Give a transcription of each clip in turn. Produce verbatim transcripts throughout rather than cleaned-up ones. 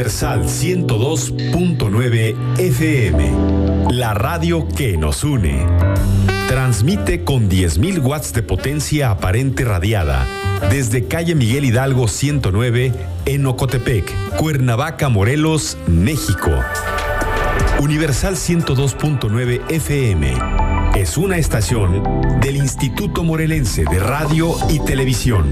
Universal ciento dos punto nueve F M, la radio que nos une. Transmite con diez mil watts de potencia aparente radiada desde calle Miguel Hidalgo ciento nueve en Ocotepec, Cuernavaca, Morelos, México. Universal ciento dos punto nueve F M es una estación del Instituto Morelense de Radio y Televisión.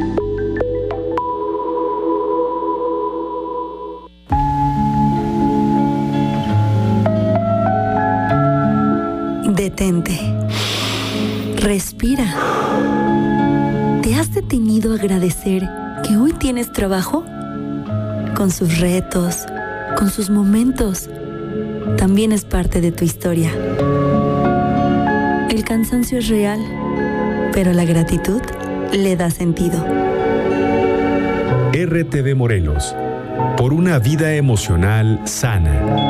Detente. Respira. ¿Te has detenido a agradecer que hoy tienes trabajo? Con sus retos, con sus momentos, también es parte de tu historia. El cansancio es real, pero la gratitud le da sentido. R T V Morelos, por una vida emocional sana.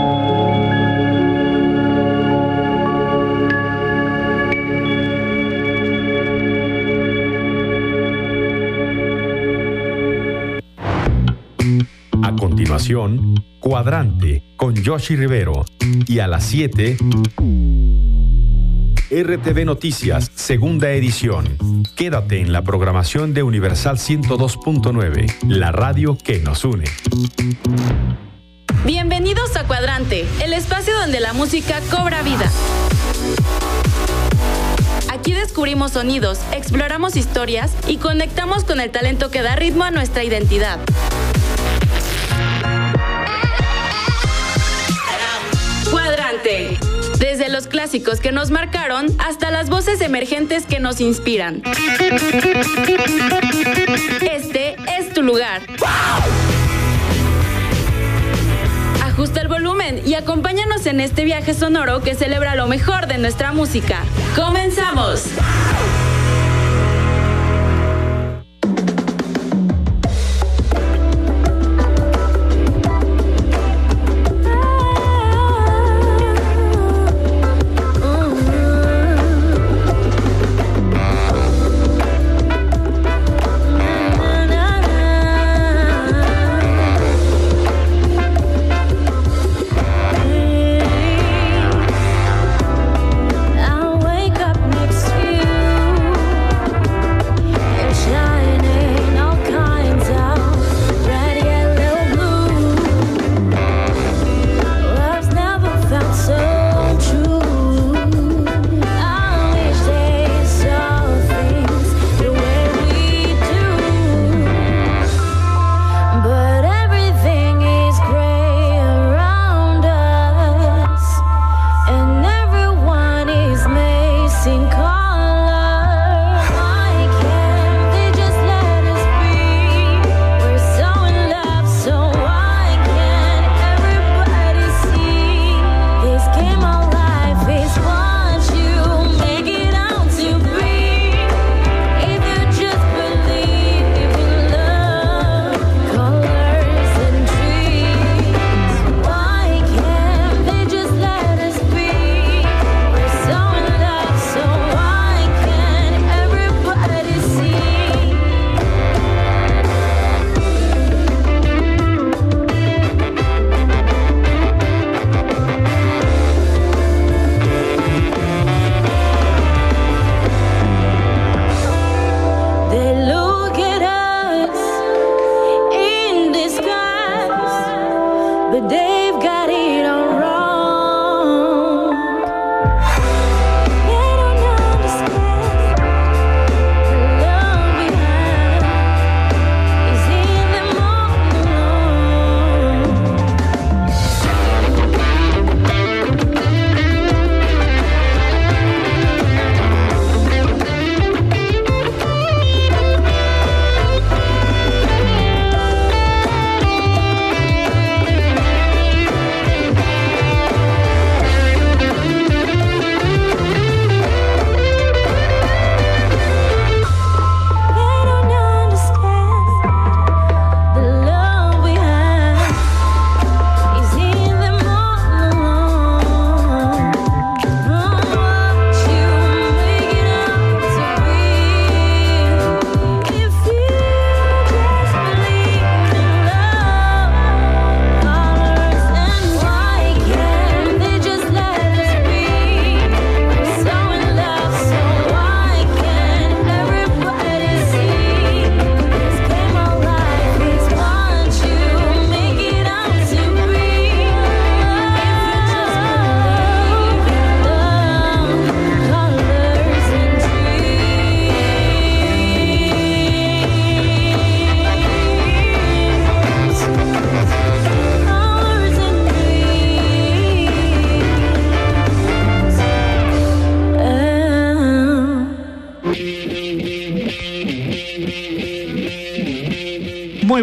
A continuación, Cuadrante con Yoshi Rivero. Y a las siete, R T V Noticias, segunda edición. Quédate en la programación de Universal ciento dos punto nueve, la radio que nos une. Bienvenidos a Cuadrante, el espacio donde la música cobra vida. Aquí descubrimos sonidos, exploramos historias y conectamos con el talento que da ritmo a nuestra identidad. Cuadrante. Desde los clásicos que nos marcaron hasta las voces emergentes que nos inspiran. Este es tu lugar. Ajusta el volumen y acompáñanos en este viaje sonoro que celebra lo mejor de nuestra música. ¡Comenzamos!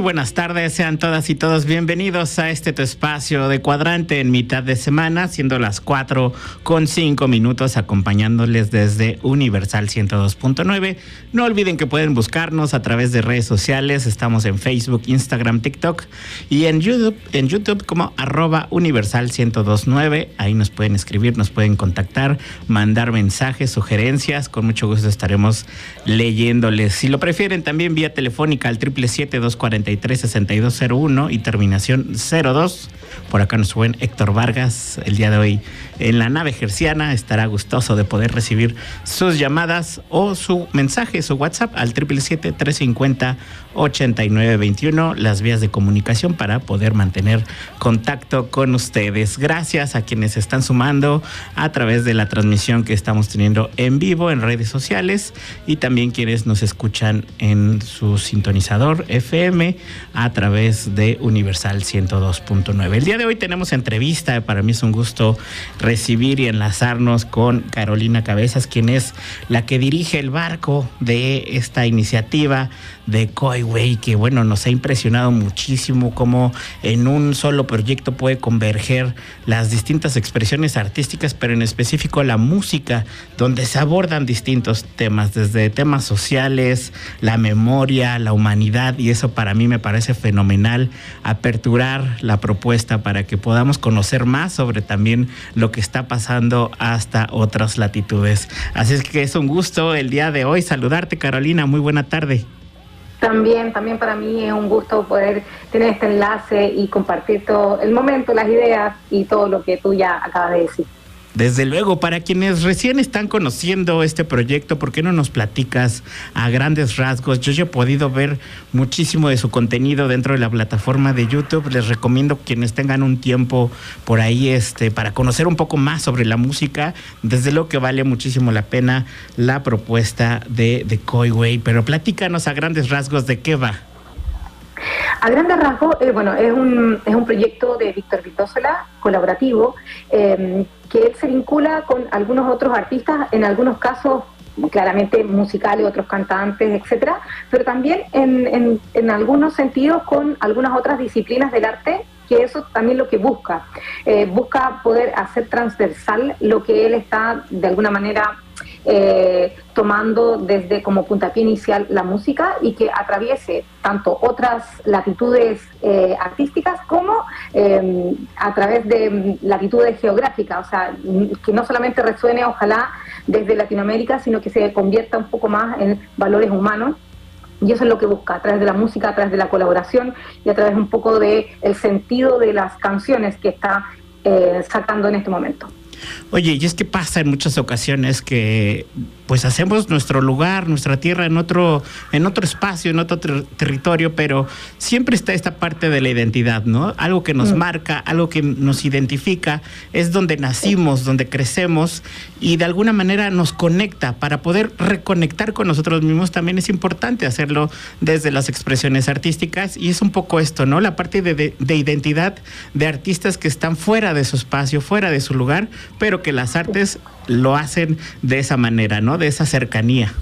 buenas tardes, sean todas y todos bienvenidos a este tu espacio de Cuadrante en mitad de semana, siendo las cuatro con cinco minutos, acompañándoles desde Universal ciento dos punto nueve. No olviden que pueden buscarnos a través de redes sociales, estamos en Facebook, Instagram, TikTok y en YouTube, en YouTube como arroba Universal ciento dos punto nueve. Ahí nos pueden escribir, nos pueden contactar, mandar mensajes, sugerencias, con mucho gusto estaremos leyéndoles. Si lo prefieren, también vía telefónica al triple siete, dos cuatro tres, seis dos cero uno y terminación cero dos. Por acá nos buen Héctor Vargas el día de hoy en la nave gerciana. Estará gustoso de poder recibir sus llamadas o su mensaje, su WhatsApp al triple siete, tres cinco cero, ocho nueve dos uno, las vías de comunicación para poder mantener contacto con ustedes. Gracias a quienes están sumando a través de la transmisión que estamos teniendo en vivo en redes sociales y también quienes nos escuchan en su sintonizador F M a través de Universal ciento dos punto nueve. El día de hoy tenemos entrevista. Para mí es un gusto recibir y enlazarnos con Carolina Cabezas, quien es la que dirige el barco de esta iniciativa de Coyway, que bueno, nos ha impresionado muchísimo cómo en un solo proyecto puede converger las distintas expresiones artísticas, pero en específico la música, donde se abordan distintos temas, desde temas sociales, la memoria, la humanidad, y eso para mí me parece fenomenal, aperturar la propuesta para que podamos conocer más sobre también lo que está pasando hasta otras latitudes. Así es que es un gusto el día de hoy saludarte, Carolina. Muy buena tarde. También, también para mí es un gusto poder tener este enlace y compartir todo el momento, las ideas y todo lo que tú ya acabas de decir. Desde luego, para quienes recién están conociendo este proyecto, ¿por qué no nos platicas a grandes rasgos? Yo ya he podido ver muchísimo de su contenido dentro de la plataforma de YouTube. Les recomiendo quienes tengan un tiempo por ahí este, para conocer un poco más sobre la música. Desde luego que vale muchísimo la pena la propuesta de, de Coyway, pero platícanos a grandes rasgos de qué va. A grandes rasgos, eh, bueno, es un, es un proyecto de Víctor Vitósola, colaborativo, eh, que él se vincula con algunos otros artistas, en algunos casos claramente musicales, otros cantantes, etcétera, pero también en, en, en algunos sentidos con algunas otras disciplinas del arte, que eso también lo que busca. Eh, busca poder hacer transversal lo que él está de alguna manera Eh, tomando desde como puntapié inicial la música y que atraviese tanto otras latitudes eh, artísticas como eh, a través de latitudes geográficas, o sea, que no solamente resuene ojalá desde Latinoamérica, sino que se convierta un poco más en valores humanos. Y eso es lo que busca, a través de la música, a través de la colaboración y a través un poco del sentido de las canciones que está eh, sacando en este momento. Oye, y es que pasa en muchas ocasiones que pues hacemos nuestro lugar, nuestra tierra en otro, en otro espacio, en otro ter- territorio, pero siempre está esta parte de la identidad, ¿no? Algo que nos mm. marca, algo que nos identifica, es donde nacimos, donde crecemos y de alguna manera nos conecta. Para poder reconectar con nosotros mismos también es importante hacerlo desde las expresiones artísticas y es un poco esto, ¿no? La parte de, de, de identidad de artistas que están fuera de su espacio, fuera de su lugar, pero que las artes lo hacen de esa manera, ¿no? De esa cercanía.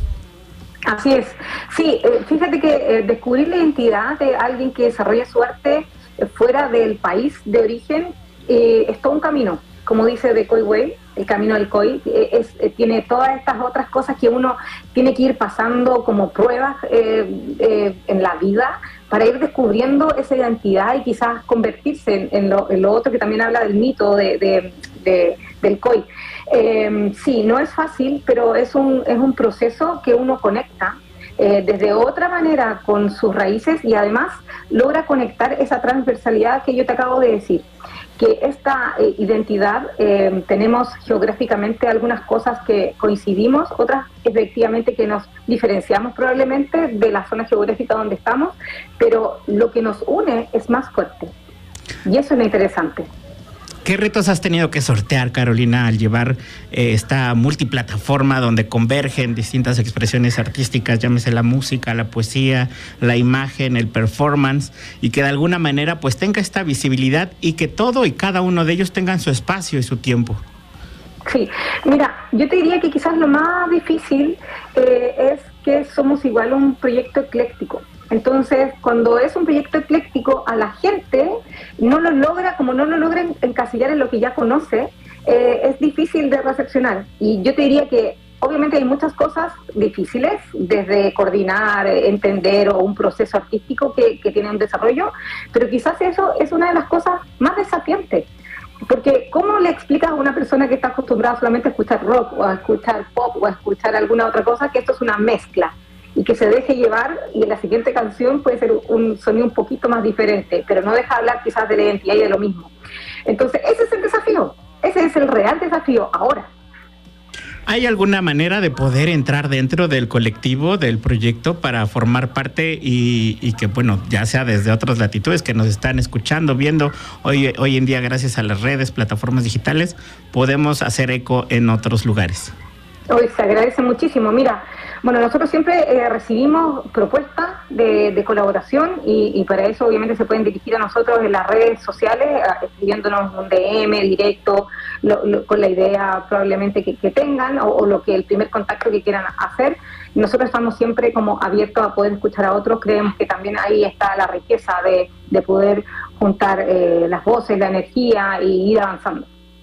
Así es. Sí, eh, fíjate que eh, descubrir la identidad de alguien que desarrolla su arte eh, fuera del país de origen eh, es todo un camino. Como dice de Coyway, el camino del Coy, eh, es, eh, tiene todas estas otras cosas que uno tiene que ir pasando como pruebas eh, eh, en la vida para ir descubriendo esa identidad y quizás convertirse en, en, lo, en lo otro que también habla del mito de, de, de, del Coy. Eh, sí, no es fácil, pero es un, es un proceso que uno conecta eh, desde otra manera con sus raíces y además logra conectar esa transversalidad que yo te acabo de decir. Que esta eh, identidad, eh, tenemos geográficamente algunas cosas que coincidimos, otras efectivamente que nos diferenciamos probablemente de la zona geográfica donde estamos, pero lo que nos une es más fuerte. Y eso es lo interesante. ¿Qué retos has tenido que sortear, Carolina, al llevar eh, esta multiplataforma donde convergen distintas expresiones artísticas, llámese la música, la poesía, la imagen, el performance, y que de alguna manera pues tenga esta visibilidad y que todo y cada uno de ellos tengan su espacio y su tiempo? Sí, mira, yo te diría que quizás lo más difícil eh, es que somos igual un proyecto ecléctico. Entonces, cuando es un proyecto ecléctico, a la gente no lo logra, como no lo logra encasillar en lo que ya conoce, eh, es difícil de recepcionar. Y yo te diría que obviamente hay muchas cosas difíciles, desde coordinar, entender o un proceso artístico que, que tiene un desarrollo, pero quizás eso es una de las cosas más desafiantes. Porque ¿cómo le explicas a una persona que está acostumbrada solamente a escuchar rock o a escuchar pop o a escuchar alguna otra cosa que esto es una mezcla? Y que se deje llevar, y en la siguiente canción puede ser un sonido un poquito más diferente, pero no deja hablar quizás de la identidad y de lo mismo. Entonces, ese es el desafío, ese es el real desafío ahora. ¿Hay alguna manera de poder entrar dentro del colectivo, del proyecto, para formar parte y, y que, bueno, ya sea desde otras latitudes que nos están escuchando, viendo, hoy, hoy en día gracias a las redes, plataformas digitales, podemos hacer eco en otros lugares? Hoy se agradece muchísimo. Mira, bueno, nosotros siempre eh, recibimos propuestas de, de colaboración y, y para eso obviamente se pueden dirigir a nosotros en las redes sociales, escribiéndonos un D M directo, lo, lo, con la idea probablemente que, que tengan o, o lo que el primer contacto que quieran hacer. Nosotros estamos siempre como abiertos a poder escuchar a otros, creemos que también ahí está la riqueza de, de poder juntar eh, las voces, la energía y ir avanzando.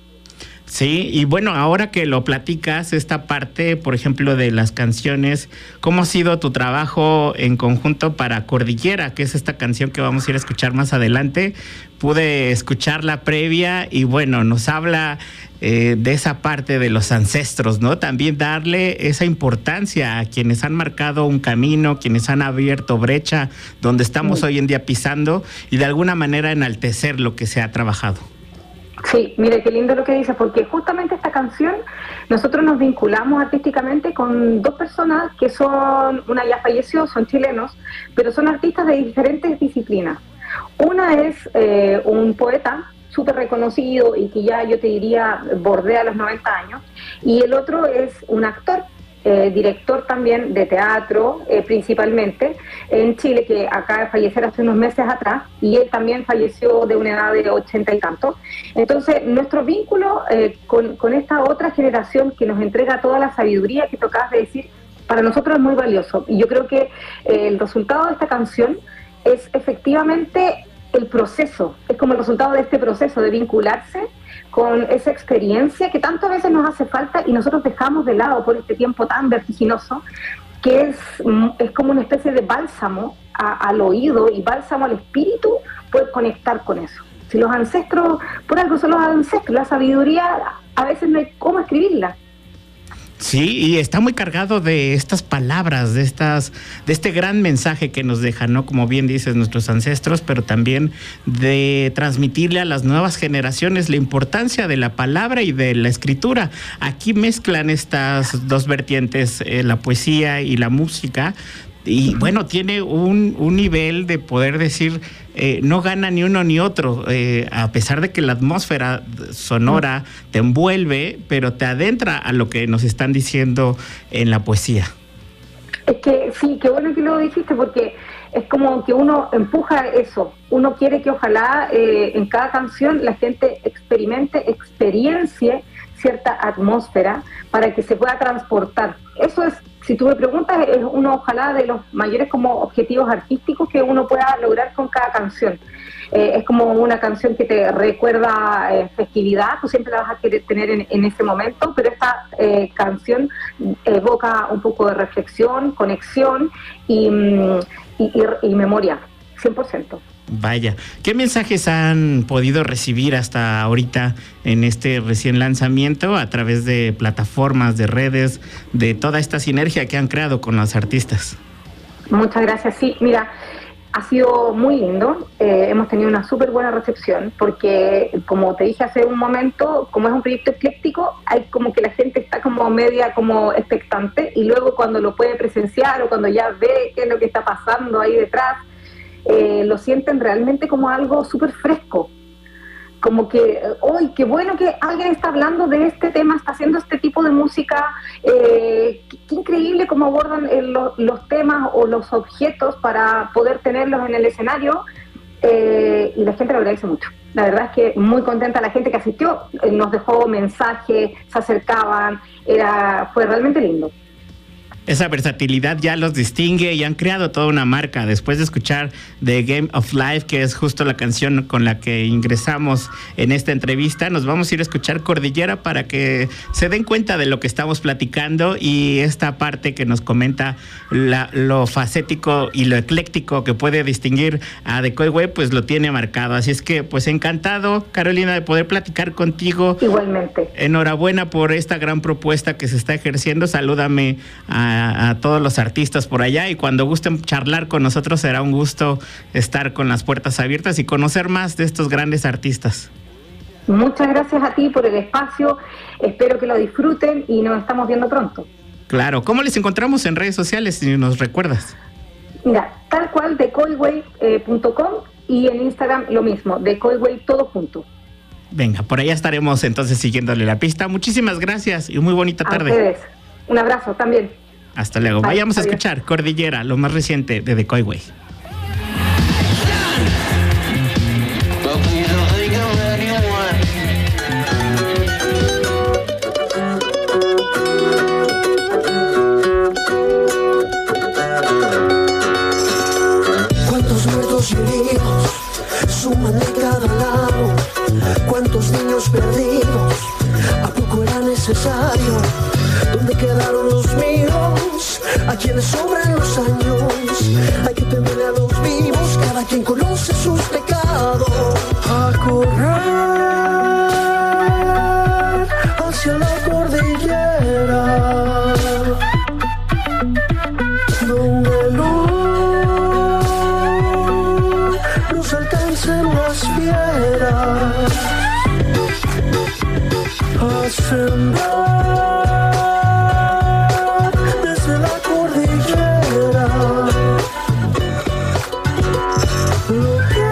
Sí, y bueno, ahora que lo platicas, esta parte, por ejemplo, de las canciones, ¿cómo ha sido tu trabajo en conjunto para Cordillera, que es esta canción que vamos a ir a escuchar más adelante? Pude escuchar la previa y bueno, nos habla eh, de esa parte de los ancestros, ¿no? También darle esa importancia a quienes han marcado un camino, quienes han abierto brecha donde estamos sí. hoy en día pisando y de alguna manera enaltecer lo que se ha trabajado. Sí, mire qué lindo lo que dice, porque justamente esta canción nosotros nos vinculamos artísticamente con dos personas que son, una ya falleció, son chilenos, pero son artistas de diferentes disciplinas. Una es eh, un poeta súper reconocido y que ya yo te diría bordea los noventa años, y el otro es un actor, Eh, director también de teatro, eh, principalmente, en Chile, que acaba de fallecer hace unos meses atrás, y él también falleció de una edad de ochenta y tantos. Entonces, nuestro vínculo eh, con, con esta otra generación que nos entrega toda la sabiduría que tocabas de decir, para nosotros es muy valioso. Y yo creo que eh, el resultado de esta canción es efectivamente el proceso, es como el resultado de este proceso de vincularse con esa experiencia que tantas veces nos hace falta y nosotros dejamos de lado por este tiempo tan vertiginoso, que es, es como una especie de bálsamo a, al oído y bálsamo al espíritu, poder conectar con eso. Si los ancestros, por algo son los ancestros, la sabiduría a veces no hay cómo escribirla. Sí, y está muy cargado de estas palabras, de estas, de este gran mensaje que nos dejan, ¿no? Como bien dices, nuestros ancestros, pero también de transmitirle a las nuevas generaciones la importancia de la palabra y de la escritura. Aquí mezclan estas dos vertientes, eh, la poesía y la música. Y bueno, tiene un, un nivel de poder decir, eh, no gana ni uno ni otro, eh, a pesar de que la atmósfera sonora te envuelve, pero te adentra a lo que nos están diciendo en la poesía. Es que sí, qué bueno que lo dijiste, porque es como que uno empuja eso, uno quiere que ojalá eh, en cada canción la gente experimente, experiencie cierta atmósfera para que se pueda transportar. Eso es, si tú me preguntas, es uno ojalá de los mayores como objetivos artísticos que uno pueda lograr con cada canción. Eh, es como una canción que te recuerda eh, festividad, tú siempre la vas a querer tener en, en ese momento, pero esta eh, canción evoca un poco de reflexión, conexión y, y, y, y memoria, cien por ciento. Vaya, ¿qué mensajes han podido recibir hasta ahorita en este recién lanzamiento a través de plataformas, de redes, de toda esta sinergia que han creado con los artistas? Muchas gracias. Sí, mira, ha sido muy lindo, eh, hemos tenido una súper buena recepción porque, como te dije hace un momento, como es un proyecto ecléctico, hay como que la gente está como media como expectante y luego cuando lo puede presenciar o cuando ya ve qué es lo que está pasando ahí detrás, Eh, lo sienten realmente como algo súper fresco, como que, ¡ay, qué bueno que alguien está hablando de este tema, está haciendo este tipo de música! Eh, qué, qué increíble cómo abordan eh, lo, los temas o los objetos para poder tenerlos en el escenario, eh, y la gente lo agradece mucho. La verdad es que muy contenta la gente que asistió, eh, nos dejó mensajes, se acercaban, era, fue realmente lindo. Esa versatilidad ya los distingue y han creado toda una marca. Después de escuchar The Game of Life, que es justo la canción con la que ingresamos en esta entrevista, nos vamos a ir a escuchar Cordillera para que se den cuenta de lo que estamos platicando y esta parte que nos comenta la, lo facético y lo ecléctico que puede distinguir a The Coy Way, pues lo tiene marcado. Así es que, pues encantado, Carolina, de poder platicar contigo. Igualmente. Enhorabuena por esta gran propuesta que se está ejerciendo. Salúdame a A, a todos los artistas por allá y cuando gusten charlar con nosotros será un gusto estar con las puertas abiertas y conocer más de estos grandes artistas. Muchas gracias a ti por el espacio, espero que lo disfruten y nos estamos viendo pronto. Claro, ¿cómo les encontramos en redes sociales si nos recuerdas? Mira, tal cual de coyway punto com y en Instagram lo mismo, de Coyway todo junto. Venga, por allá estaremos entonces siguiéndole la pista. Muchísimas gracias y muy bonita tarde. A ustedes, un abrazo también. Hasta luego. Bye, Vayamos adiós. a escuchar Cordillera, lo más reciente de The Coy Way. ¿Cuántos muertos y heridos suman de cada lado? ¿Cuántos niños perdidos? ¿A poco era necesario? ¿Dónde quedaron los míos? A quienes sobran los años. Hay que temerle a los vivos, cada quien conoce sus pecados. A correr hacia la cordillera, donde luz nos alcancen las fieras. A sembrar desde la cordillera lo que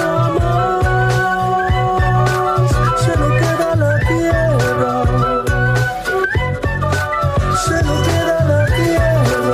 somos, se lo queda la tierra, se lo queda la tierra.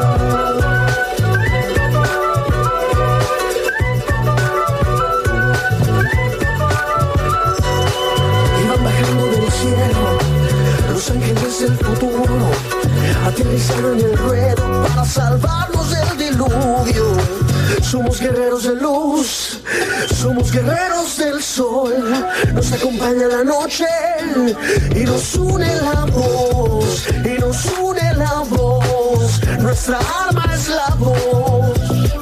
Iban bajando del cielo los ángeles del futuro, aterrizaron en el ruedo para salvarnos del diluvio. Somos guerreros de luz, somos guerreros del sol. Nos acompaña la noche y nos une la voz, y nos une la voz. Nuestra arma es la voz.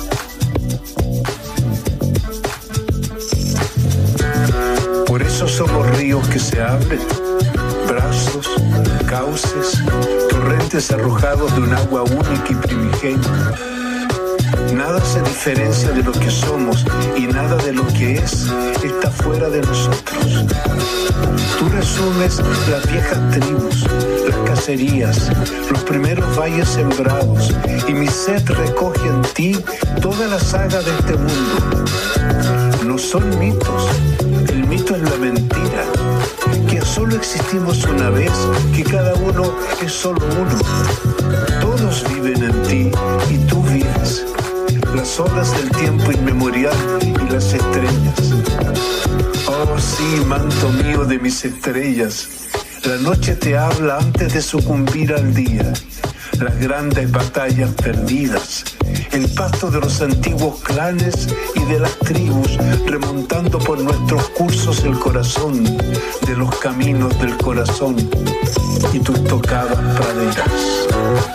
Por eso somos ríos que se abren, brazos, cauces, torrentes arrojados de un agua única y primigenia. Nada se diferencia de lo que somos y nada de lo que es está fuera de nosotros. Tú resumes las viejas tribus, las cacerías, los primeros valles sembrados, y mi sed recoge en ti toda la saga de este mundo. No son mitos, el mito es la mentira, que solo existimos una vez, que cada uno es solo uno. Todos viven en ti y tú vives. Las olas del tiempo inmemorial y las estrellas. Oh sí, manto mío de mis estrellas, la noche te habla antes de sucumbir al día. Las grandes batallas perdidas, el pasto de los antiguos clanes y de las tribus, remontando por nuestros cursos el corazón de los caminos del corazón y tus tocadas praderas.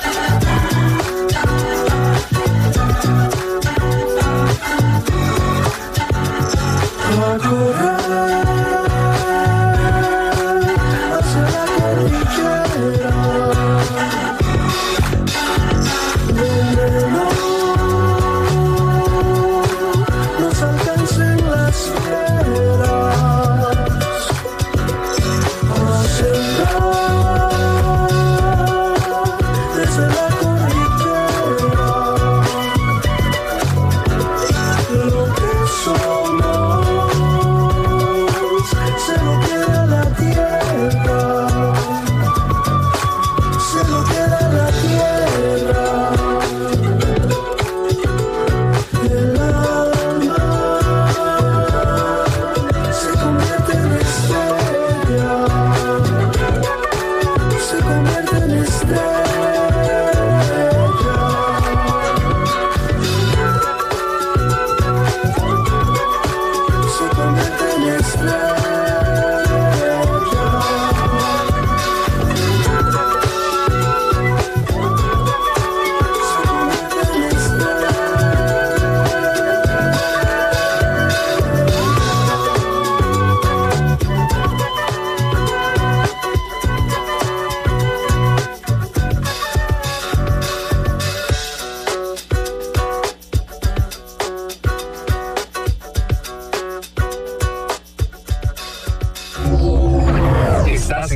A correr hacia la cordillera, donde no nos alcancen las fieras. A sembrar desde la cordillera.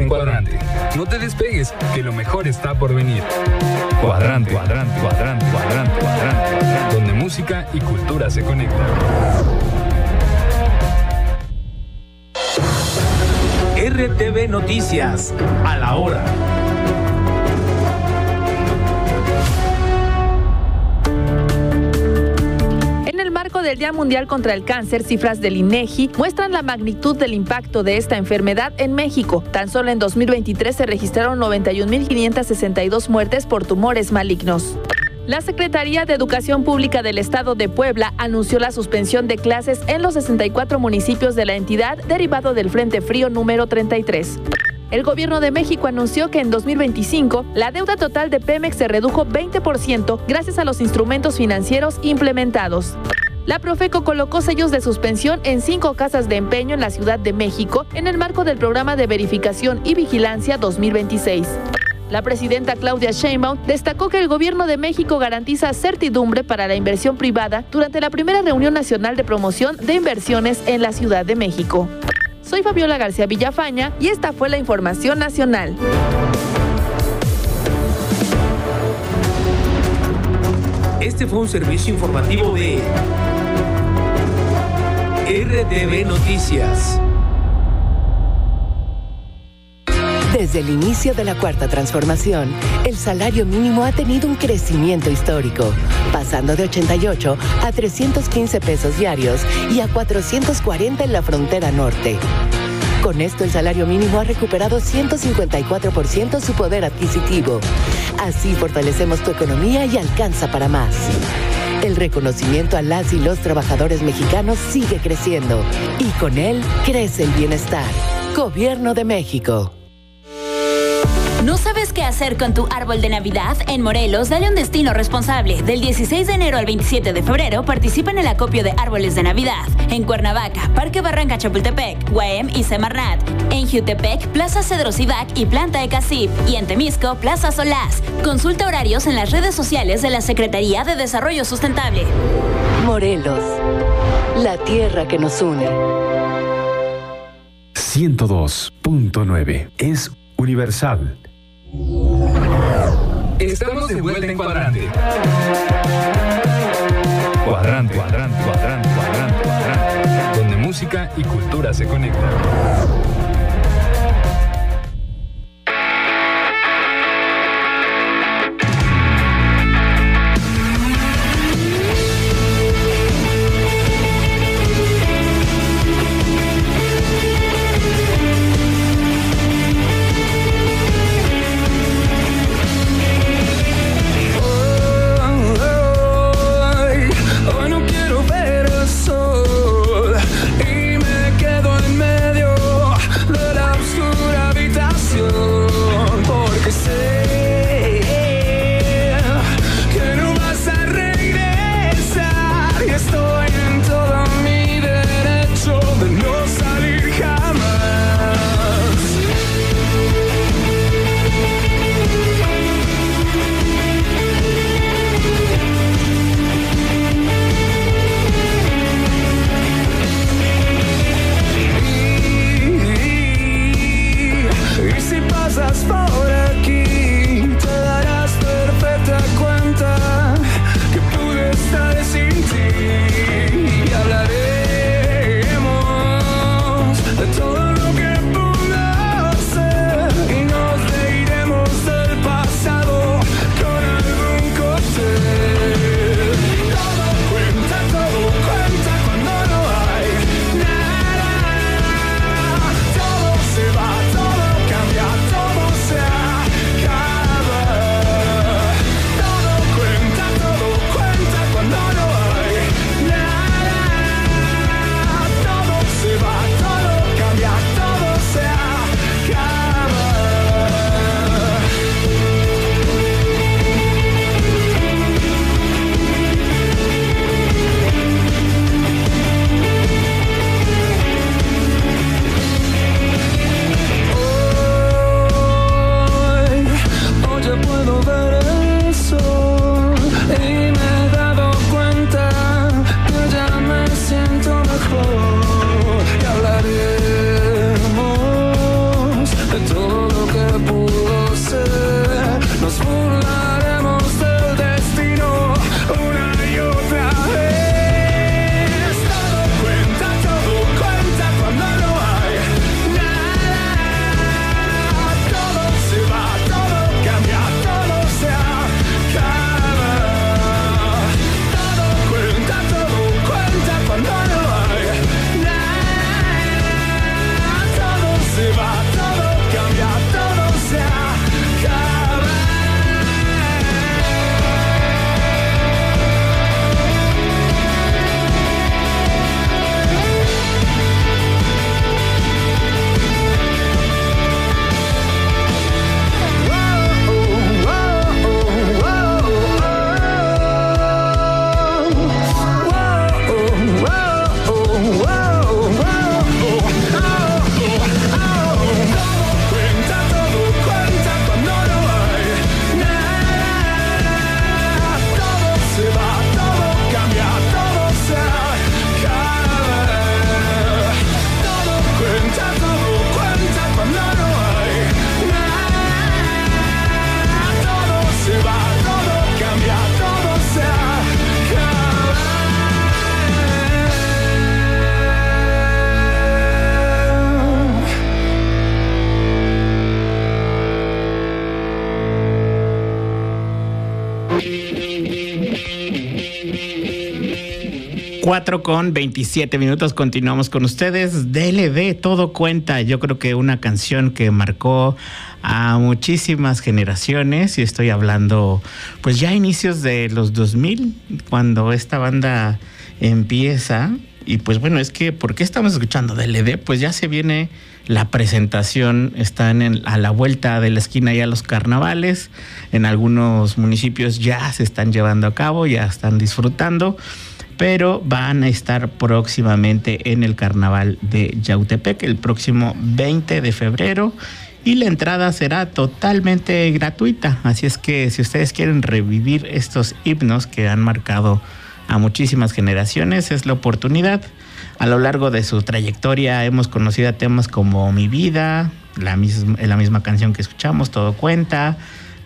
en Cuadrante. No te despegues, que lo mejor está por venir. Cuadrante, cuadrante, cuadrante, cuadrante, cuadrante, cuadrante, donde música y cultura se conectan. R T V Noticias, a la hora. Del Día Mundial contra el Cáncer, cifras del INEGI muestran la magnitud del impacto de esta enfermedad en México. Tan solo en dos mil veintitrés se registraron noventa y un mil quinientas sesenta y dos muertes por tumores malignos. La Secretaría de Educación Pública del Estado de Puebla anunció la suspensión de clases en los sesenta y cuatro municipios de la entidad derivado del Frente Frío número treinta y tres. El Gobierno de México anunció que en dos mil veinticinco la deuda total de Pemex se redujo veinte por ciento gracias a los instrumentos financieros implementados. La Profeco colocó sellos de suspensión en cinco casas de empeño en la Ciudad de México en el marco del Programa de Verificación y Vigilancia dos mil veintiséis. La presidenta Claudia Sheinbaum destacó que el Gobierno de México garantiza certidumbre para la inversión privada durante la primera reunión nacional de promoción de inversiones en la Ciudad de México. Soy Fabiola García Villafaña y esta fue la información nacional. Este fue un servicio informativo de R T V Noticias. Desde el inicio de la Cuarta Transformación, el salario mínimo ha tenido un crecimiento histórico, pasando de ochenta y ocho a trescientos quince pesos diarios y a cuatrocientos cuarenta en la frontera norte. Con esto, el salario mínimo ha recuperado ciento cincuenta y cuatro por ciento su poder adquisitivo. Así fortalecemos tu economía y alcanza para más. El reconocimiento a las y los trabajadores mexicanos sigue creciendo y con él crece el bienestar. Gobierno de México. ¿No sabes qué hacer con tu árbol de Navidad? En Morelos, dale un destino responsable. Del dieciséis de enero al veintisiete de febrero, participa en el acopio de árboles de Navidad. En Cuernavaca, Parque Barranca Chapultepec, Guaem y Semarnat. En Jiutepec, Plaza Cedro Cibac y Planta Ecasip. Y en Temisco, Plaza Solás. Consulta horarios en las redes sociales de la Secretaría de Desarrollo Sustentable. Morelos, la tierra que nos une. ciento dos punto nueve es universal. Estamos de vuelta en Cuadrante. Cuadrante, cuadrante, cuadrante, cuadrante, cuadrante, donde música y cultura se conectan. cuatro con veintisiete minutos, continuamos con ustedes. D L D, todo cuenta. Yo creo que una canción que marcó a muchísimas generaciones, y estoy hablando pues ya a inicios de los dos mil, cuando esta banda empieza. Y pues bueno, es que ¿por qué estamos escuchando D L D? Pues ya se viene la presentación, están en, a la vuelta de la esquina ya los carnavales, en algunos municipios ya se están llevando a cabo, ya están disfrutando, pero van a estar próximamente en el carnaval de Yautepec el próximo veinte de febrero y la entrada será totalmente gratuita, así es que si ustedes quieren revivir estos himnos que han marcado a muchísimas generaciones, es la oportunidad. A lo largo de su trayectoria hemos conocido temas como Mi Vida, la misma, la misma canción que escuchamos, Todo Cuenta,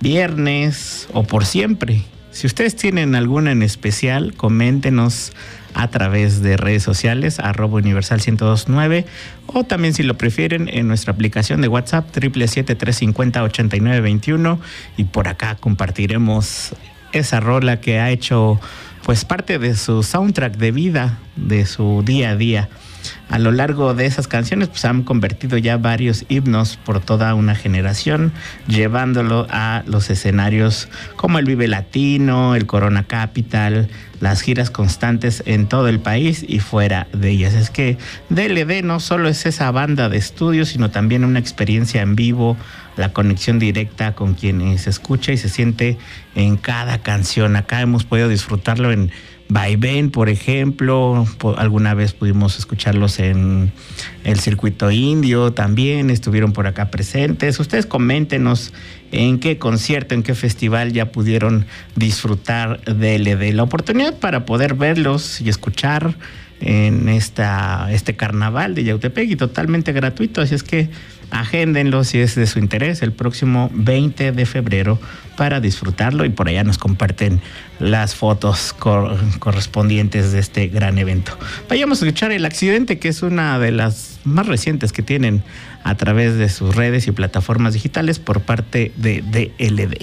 Viernes o Por Siempre. Si ustedes tienen alguna en especial, coméntenos a través de redes sociales, arroba universal ciento dos punto nueve, o también si lo prefieren en nuestra aplicación de WhatsApp, siete siete tres cinco cero ocho nueve dos uno, y por acá compartiremos esa rola que ha hecho pues parte de su soundtrack de vida, de su día a día. A lo largo de esas canciones pues han convertido ya varios himnos por toda una generación, llevándolo a los escenarios como el Vive Latino, el Corona Capital, las giras constantes en todo el país y fuera de ellas. Es que D L D no solo es esa banda de estudio, sino también una experiencia en vivo, la conexión directa con quienes se escucha y se siente en cada canción. Acá hemos podido disfrutarlo en Vaivén, por ejemplo, alguna vez pudimos escucharlos en el circuito indio, también estuvieron por acá presentes. Ustedes coméntenos en qué concierto, en qué festival ya pudieron disfrutar de L D. La oportunidad para poder verlos y escuchar en esta este carnaval de Yautepec y totalmente gratuito, así es que agéndenlo si es de su interés el próximo veinte de febrero para disfrutarlo y por allá nos comparten las fotos cor- correspondientes de este gran evento. Vayamos a escuchar El Accidente, que es una de las más recientes que tienen a través de sus redes y plataformas digitales por parte de D L D.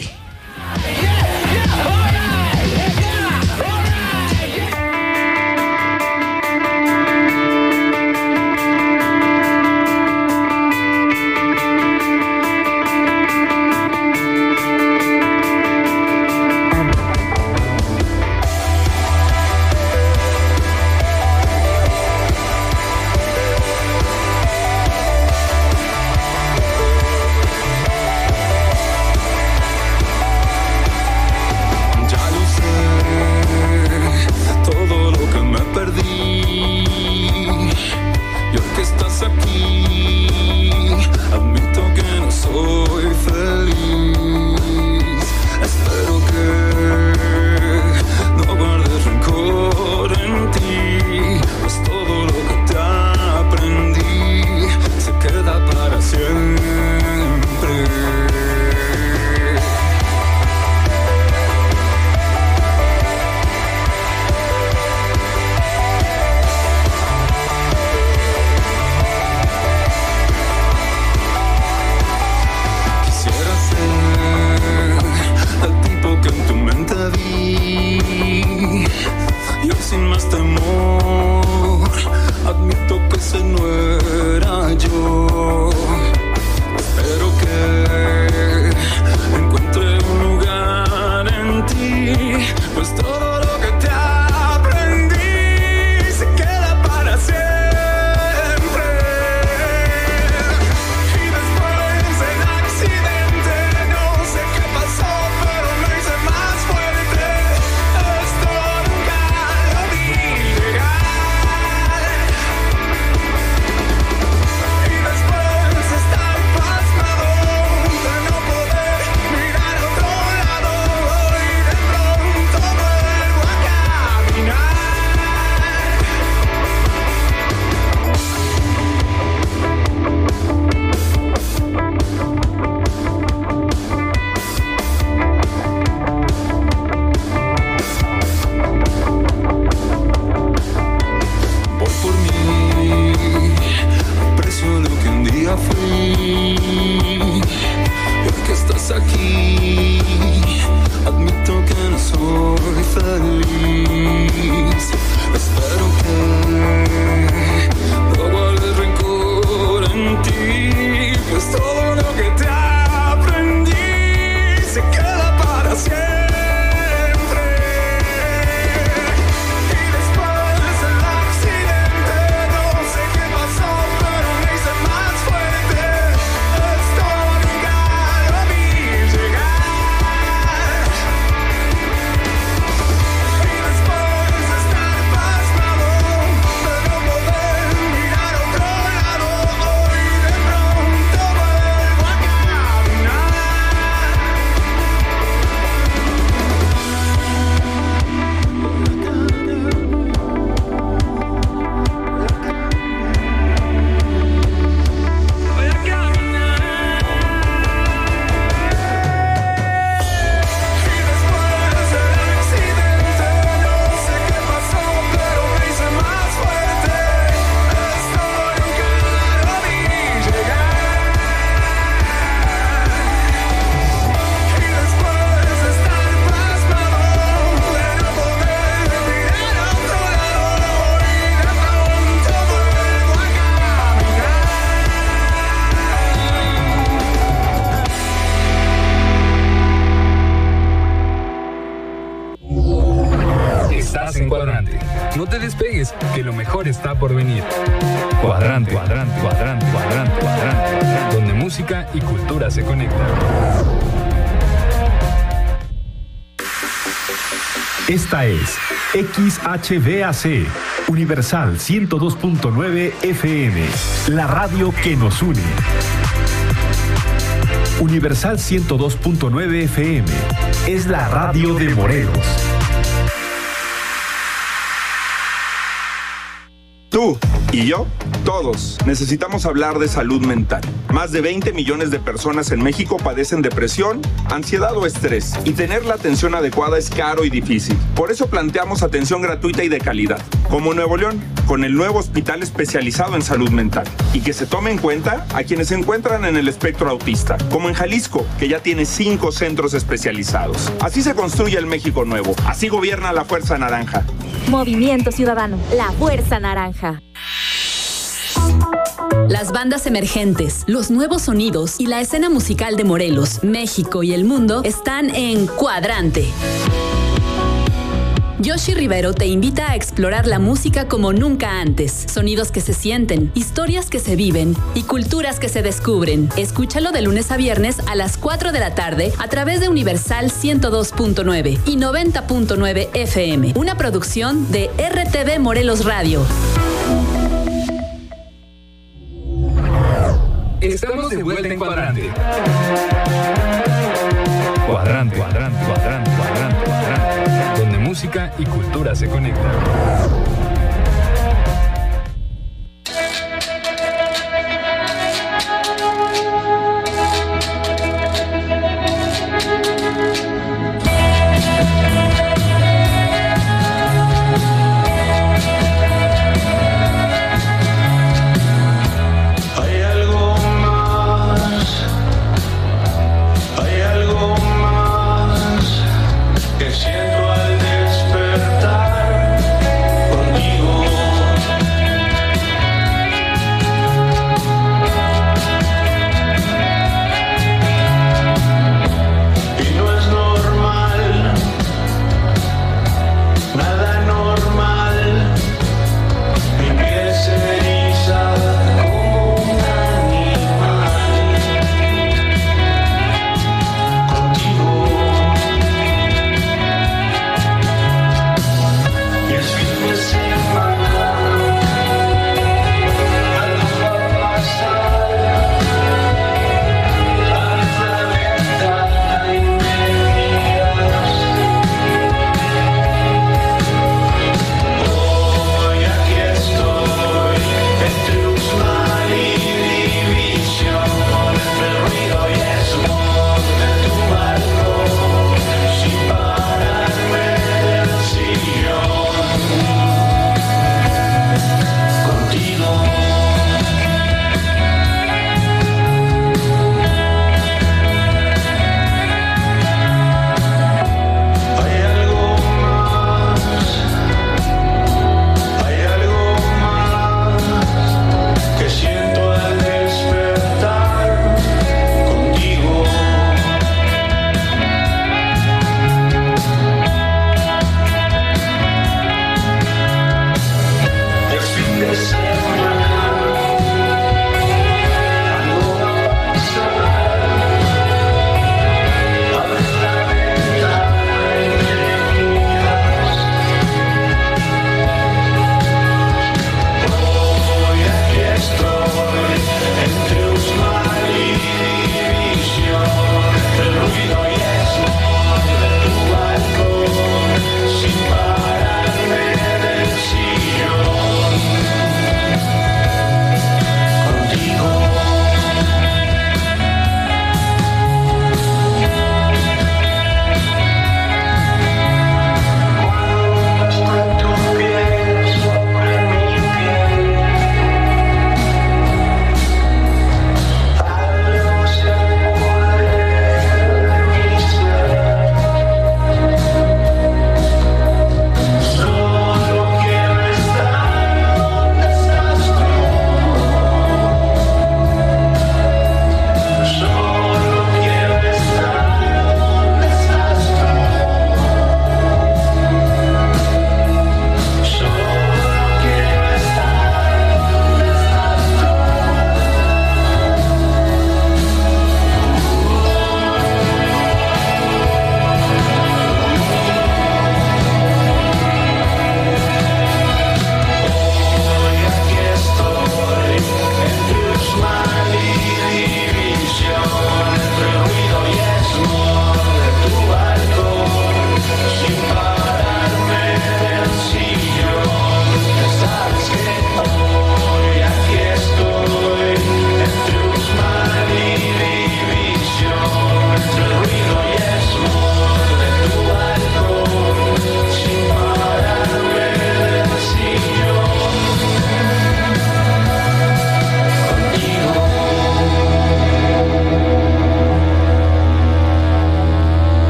despegues, que lo mejor está por venir. Cuadrante, cuadrante, cuadrante, cuadrante, cuadrante, cuadrante, donde música y cultura se conectan. Esta es X H B A C, Universal ciento dos punto nueve F M, la radio que nos une. Universal ciento dos punto nueve F M es la radio de Morelos. Tú y yo, todos, necesitamos hablar de salud mental. Más de veinte millones de personas en México padecen depresión, ansiedad o estrés, y tener la atención adecuada es caro y difícil. Por eso planteamos atención gratuita y de calidad, como en Nuevo León, con el nuevo hospital especializado en salud mental, y que se tome en cuenta a quienes se encuentran en el espectro autista, como en Jalisco, que ya tiene cinco centros especializados. Así se construye el México nuevo, así gobierna la Fuerza Naranja. Movimiento Ciudadano, la Fuerza Naranja. Las bandas emergentes, los nuevos sonidos y la escena musical de Morelos, México y el mundo están en Cuadrante. Yoshi Rivero te invita a explorar la música como nunca antes. Sonidos que se sienten, historias que se viven y culturas que se descubren. Escúchalo de lunes a viernes a las cuatro de la tarde a través de Universal ciento dos punto nueve y noventa punto nueve F M. Una producción de R T V Morelos Radio. Estamos de vuelta en Cuadrante. Cuadrante, cuadrante, cuadrante, cuadrante, cuadrante, donde música y cultura se conectan. Siento al despertar contigo.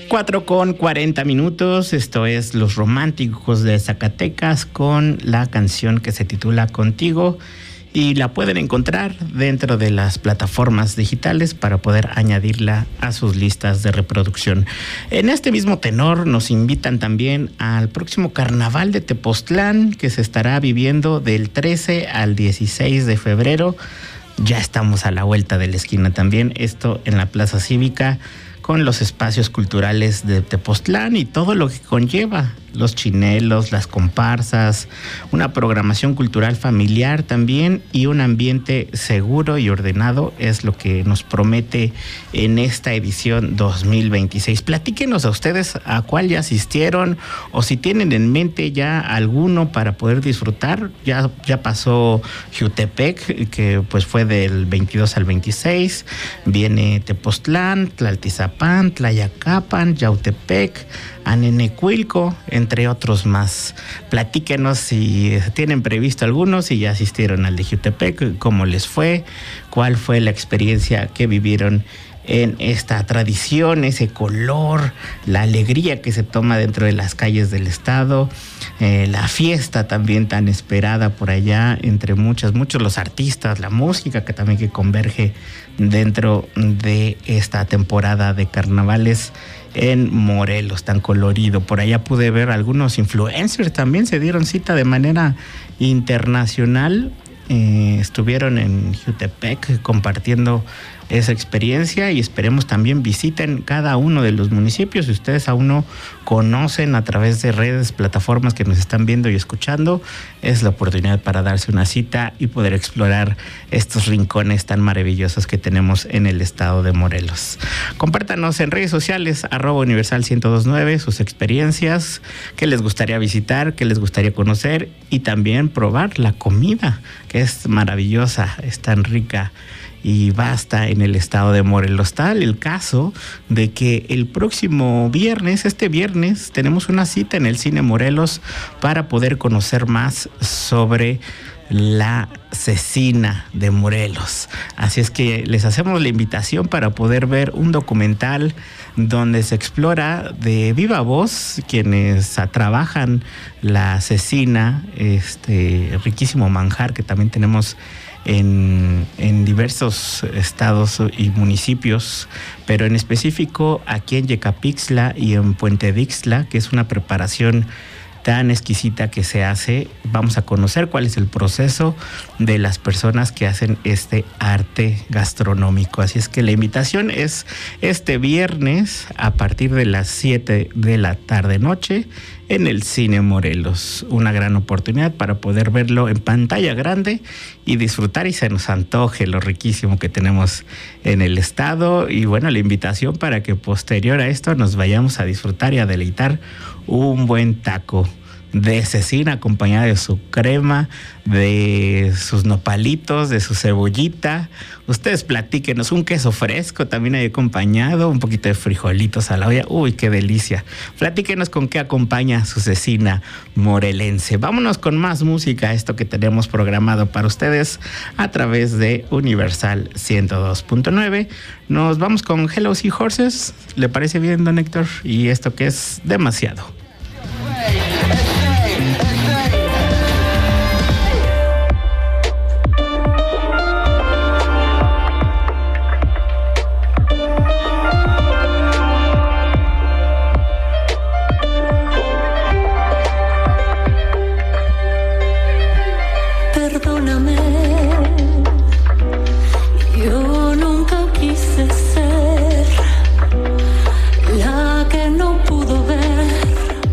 cuatro con cuarenta minutos, esto es Los Románticos de Zacatecas con la canción que se titula Contigo y la pueden encontrar dentro de las plataformas digitales para poder añadirla a sus listas de reproducción. En este mismo tenor nos invitan también al próximo Carnaval de Tepoztlán que se estará viviendo del trece al dieciséis de febrero. Ya estamos a la vuelta de la esquina también, esto en la Plaza Cívica, con los espacios culturales de Tepoztlán y todo lo que conlleva, los chinelos, las comparsas, una programación cultural familiar también y un ambiente seguro y ordenado es lo que nos promete en esta edición dos mil veintiséis. Platíquenos a ustedes a cuál ya asistieron o si tienen en mente ya alguno para poder disfrutar. Ya, ya pasó Jutepec, que pues fue del veintidós al veintiséis, viene Tepoztlán, Tlaltizapán, Tlayacapan, Yautepec, Anenecuilco, entre otros más. Platíquenos si tienen previsto algunos, si ya asistieron al de Jutepec, cómo les fue, cuál fue la experiencia que vivieron en esta tradición, ese color, la alegría que se toma dentro de las calles del estado, eh, la fiesta también tan esperada por allá, entre muchos, muchos los artistas, la música que también que converge dentro de esta temporada de carnavales en Morelos, tan colorido. Por allá pude ver algunos influencers también se dieron cita de manera internacional, eh, estuvieron en Jutepec compartiendo esa experiencia y esperemos también visiten cada uno de los municipios. Si ustedes aún no conocen a través de redes, plataformas que nos están viendo y escuchando, es la oportunidad para darse una cita y poder explorar estos rincones tan maravillosos que tenemos en el estado de Morelos. Compártanos en redes sociales, arroba universal ciento dos punto nueve, sus experiencias, qué les gustaría visitar, qué les gustaría conocer y también probar la comida, que es maravillosa, es tan rica y basta en el estado de Morelos. Tal el caso de que el próximo viernes, este viernes, tenemos una cita en el Cine Morelos para poder conocer más sobre la cecina de Morelos. Así es que les hacemos la invitación para poder ver un documental donde se explora de viva voz quienes trabajan la cecina, este riquísimo manjar que también tenemos En, en diversos estados y municipios, pero en específico aquí en Yecapixtla y en Puente Dixtla, que es una preparación tan exquisita que se hace. Vamos a conocer cuál es el proceso de las personas que hacen este arte gastronómico. Así es que la invitación es este viernes a partir de las siete de la tarde noche en el Cine Morelos. Una gran oportunidad para poder verlo en pantalla grande y disfrutar y se nos antoje lo riquísimo que tenemos en el estado. Y bueno, la invitación para que posterior a esto nos vayamos a disfrutar y a deleitar un buen taco de cecina acompañada de su crema, de sus nopalitos, de su cebollita. Ustedes platíquenos, un queso fresco también hay acompañado, un poquito de frijolitos a la olla. Uy, qué delicia. Platíquenos con qué acompaña su cecina morelense. Vámonos con más música, esto que tenemos programado para ustedes a través de Universal ciento dos punto nueve. Nos vamos con Hello Seahorses. ¿Le parece bien, don Héctor? Y esto que es Demasiado. Ser la que no pudo ver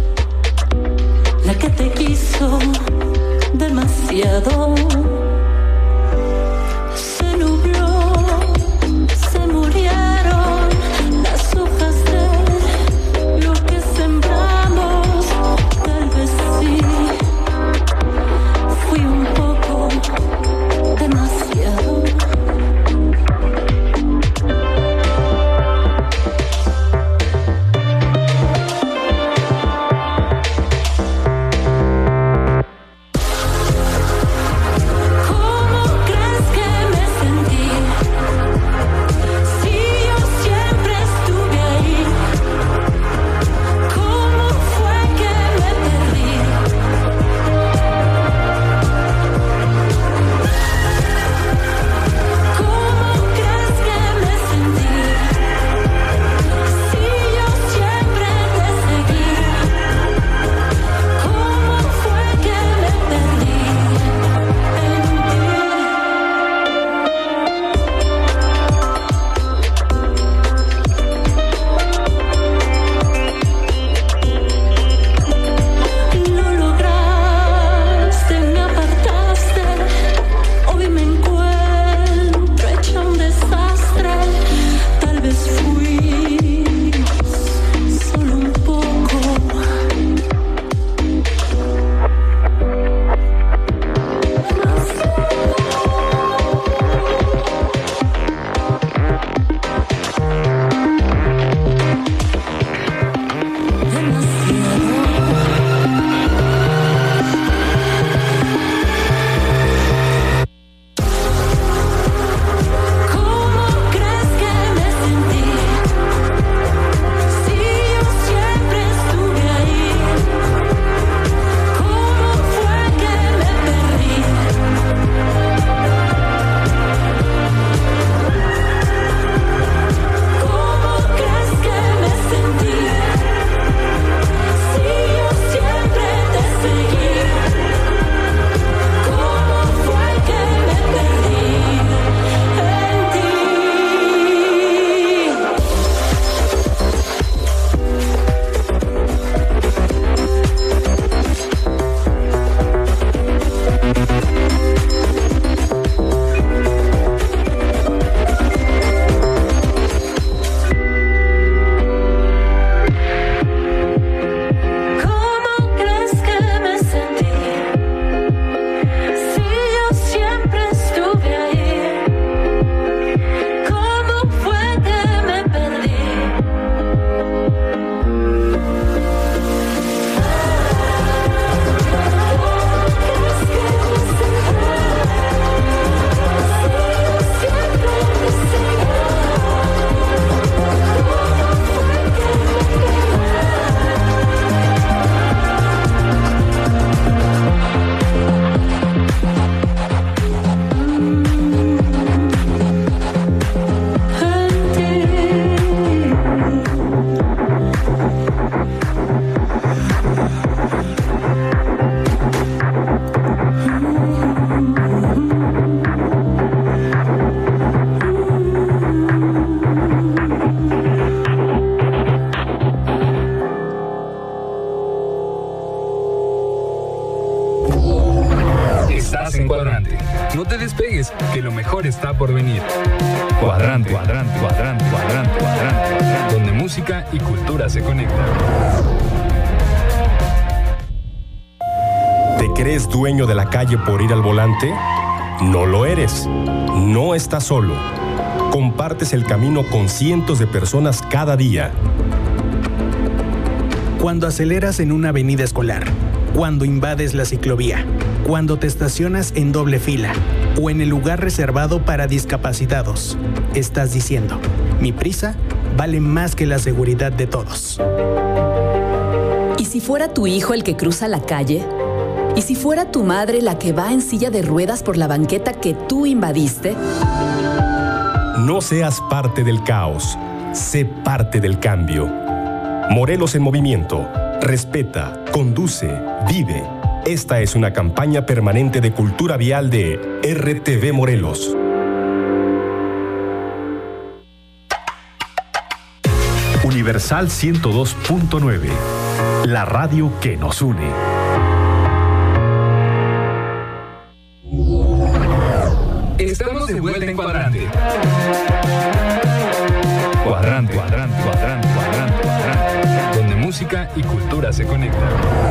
despegues, que lo mejor está por venir. Cuadrante, cuadrante, cuadrante, cuadrante, cuadrante, cuadrante, donde música y cultura se conectan. ¿Te crees dueño de la calle por ir al volante? No lo eres. No estás solo. Compartes el camino con cientos de personas cada día. Cuando aceleras en una avenida escolar, cuando invades la ciclovía, cuando te estacionas en doble fila o en el lugar reservado para discapacitados, estás diciendo, mi prisa vale más que la seguridad de todos. ¿Y si fuera tu hijo el que cruza la calle? ¿Y si fuera tu madre la que va en silla de ruedas por la banqueta que tú invadiste? No seas parte del caos, sé parte del cambio. Morelos en movimiento. Respeta, conduce, vive. Esta es una campaña permanente de cultura vial de R T V Morelos. Universal ciento dos punto nueve. La radio que nos une. Estamos de vuelta en Cuadrante. Cuadrante, cuadrante, cuadrante, cuadrante, cuadrante, donde música y cultura se conectan.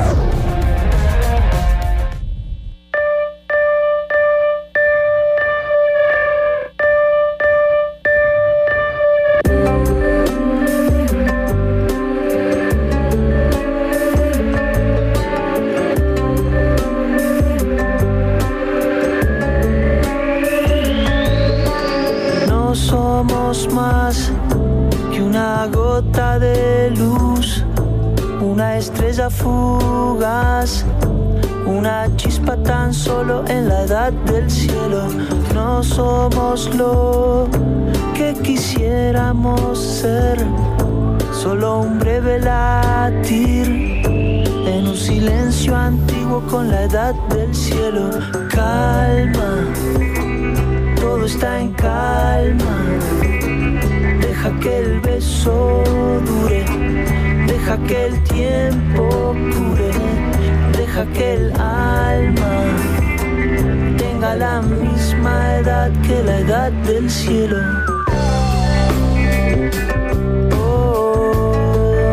Fugaz, una chispa tan solo en la edad del cielo. No somos lo que quisiéramos ser, solo un breve latir en un silencio antiguo con la edad del cielo. Calma, todo está en calma. Deja que el beso dure, deja que el tiempo cure, deja que el alma tenga la misma edad que la edad del cielo. Oh.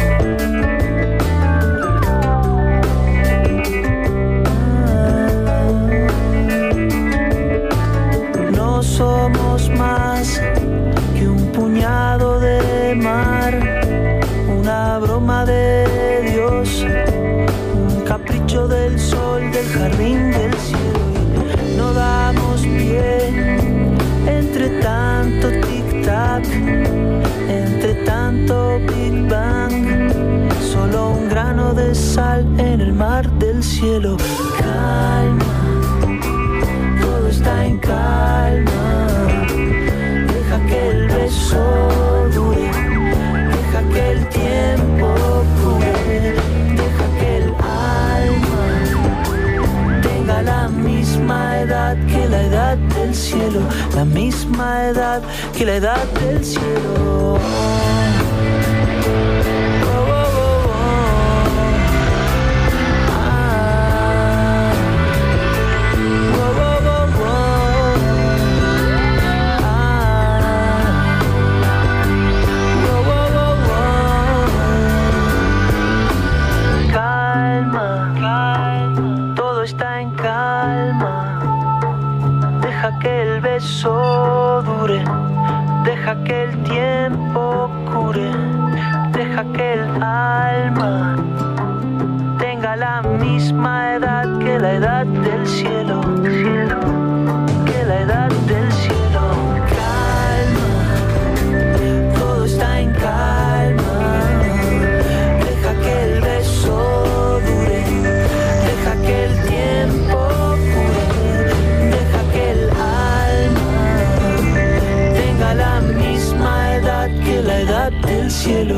Ah. No somos más que un puñado de mar, una broma de Dios, un capricho del sol del jardín del cielo. Y no damos pie entre tanto tic-tac, entre tanto Big Bang, solo un grano de sal en el mar del cielo. Calma, todo está en calma. Deja que el beso dure, deja que el tiempo cure, deja que el alma tenga la misma edad que la edad del cielo, la misma edad que la edad del cielo. Dure, deja que el tiempo cure, deja que el alma tenga la misma edad que la edad del cielo, que la edad del cielo. Calma, todo está en calma. Deja que el beso dure, deja que el tiempo la misma edad que la edad del cielo.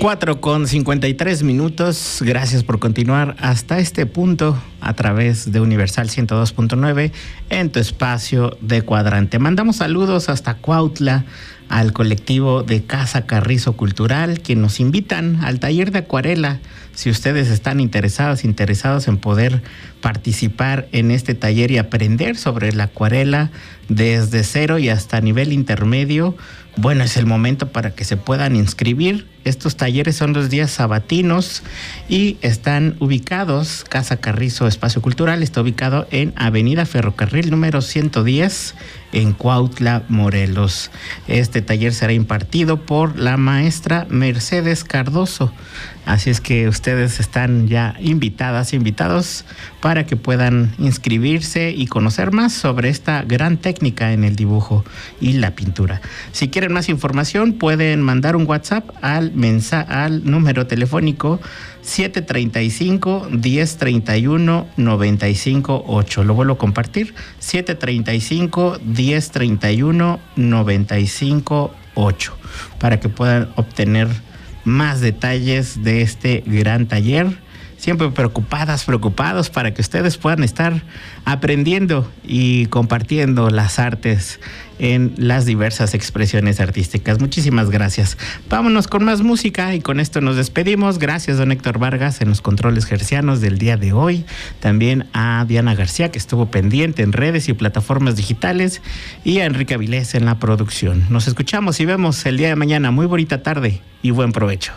cuatro con cincuenta y tres minutos. Gracias por continuar hasta este punto a través de Universal ciento dos punto nueve en tu espacio de Cuadrante. Mandamos saludos hasta Cuautla al colectivo de Casa Carrizo Cultural, que nos invitan al taller de acuarela. Si ustedes están interesados, interesados en poder participar en este taller y aprender sobre la acuarela desde cero y hasta nivel intermedio, bueno, es el momento para que se puedan inscribir. Estos talleres son los días sabatinos y están ubicados, Casa Carrizo Espacio Cultural está ubicado en Avenida Ferrocarril número ciento diez en Cuautla, Morelos. Este taller será impartido por la maestra Mercedes Cardoso. Así es que ustedes están ya invitadas, invitados para que puedan inscribirse y conocer más sobre esta gran técnica en el dibujo y la pintura. Si quieren más información, pueden mandar un WhatsApp al mensa al número telefónico siete treinta y cinco, diez treinta y uno, noventa y cinco ocho. Lo vuelvo a compartir, siete treinta y cinco, diez treinta y uno, noventa y cinco ocho, para que puedan obtener más detalles de este gran taller. Siempre preocupadas, preocupados para que ustedes puedan estar aprendiendo y compartiendo las artes en las diversas expresiones artísticas. Muchísimas gracias. Vámonos con más música y con esto nos despedimos. Gracias, don Héctor Vargas, en los controles hercianos del día de hoy. También a Diana García, que estuvo pendiente en redes y plataformas digitales, y a Enrique Avilés en la producción. Nos escuchamos y vemos el día de mañana. Muy bonita tarde y buen provecho.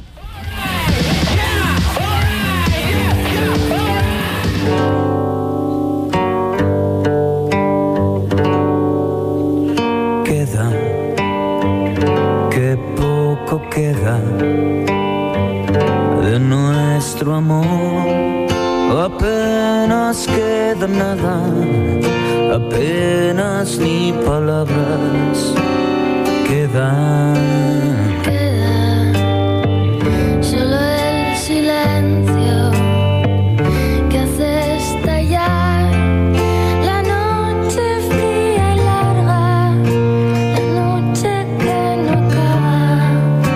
Queda de nuestro amor, apenas queda nada, apenas ni palabras quedan. Queda solo el silencio que hace estallar la noche fría y larga, la noche que no acaba.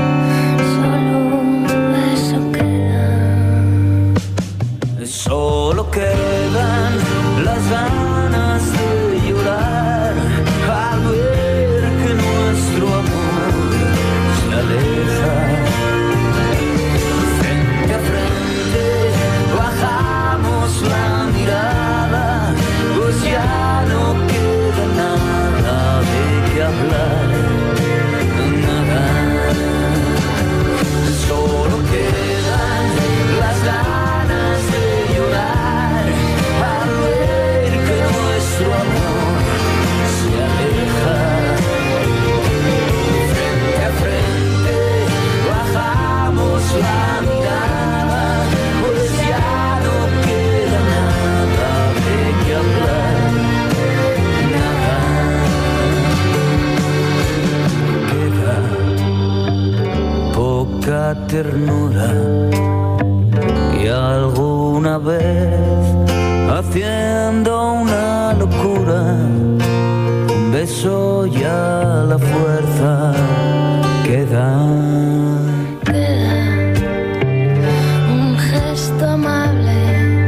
Solo quedan las ganas de llorar al ver que nuestro amor se aleja. Frente a frente bajamos la mirada, pues ya no queda nada de qué hablar, nada. Solo quedan las ganas de llorar al ver que nuestro amor se aleja. Frente a frente bajamos la mirada, pues ya no queda nada de qué hablar, nada. Queda poca ternura y alguna vez haciendo una locura, un beso y a la fuerza queda. Queda un gesto amable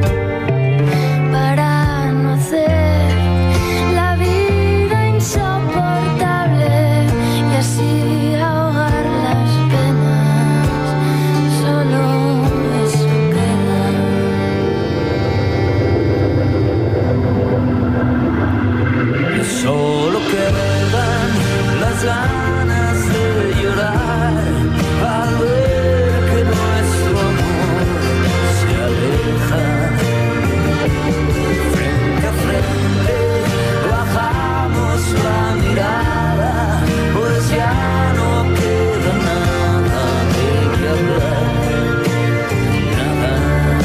para no hacer la vida insoportable y así ahogar las penas. Solo eso queda. Solo quedan las ganas de llorar al ver que nuestro amor se aleja. Frente a frente bajamos la mirada, pues ya no queda nada de qué hablar, nada.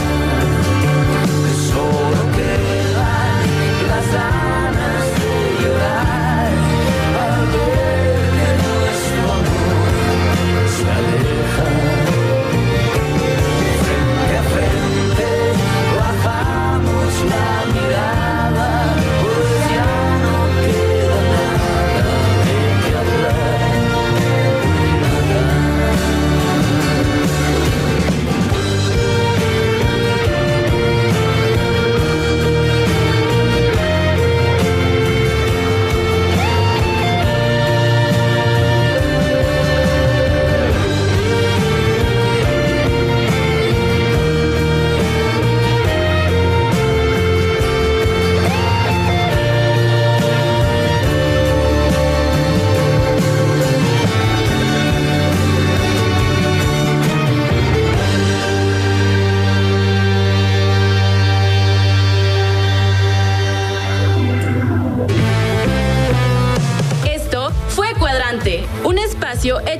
Solo quedan las ganas de llorar al ver que nuestro amor se aleja. Frente a frente bajamos la mirada, pues ya no queda nada de qué hablar, nada.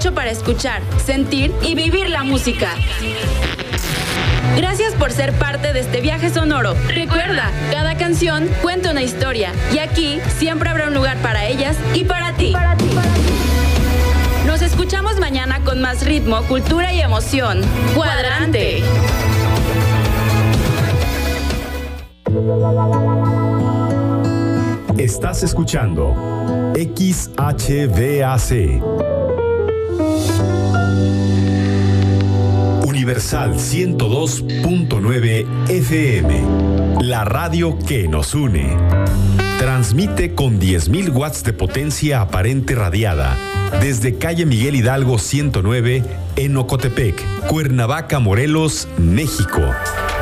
hecho para escuchar, sentir y vivir la música. Gracias por ser parte de este viaje sonoro. Recuerda, cada canción cuenta una historia y aquí siempre habrá un lugar para ellas y para ti. Para ti, para ti. Nos escuchamos mañana con más ritmo, cultura y emoción. Cuadrante. Estás escuchando X H V A C. Universal ciento dos punto nueve F M. La radio que nos une. Transmite con diez mil watts de potencia aparente radiada desde calle Miguel Hidalgo ciento nueve en Ocotepec, Cuernavaca, Morelos, México.